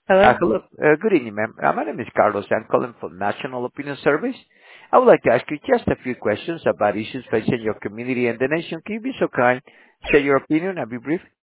Hello? Hello. Good evening, ma'am. My name is Carlos. I'm calling from National Opinion Service. I would like to ask you just a few questions about issues facing your community and the nation. Can you be so kind, share your opinion and be brief?